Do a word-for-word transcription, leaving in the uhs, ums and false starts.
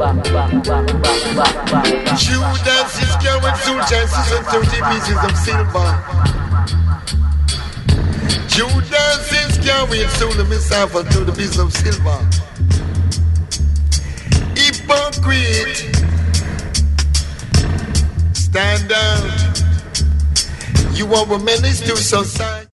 Judas is carrying two chances and thirty pieces of silver. Judas is carrying soul himself unto the piece of silver. Hypocrite, stand out. You are a menace to society.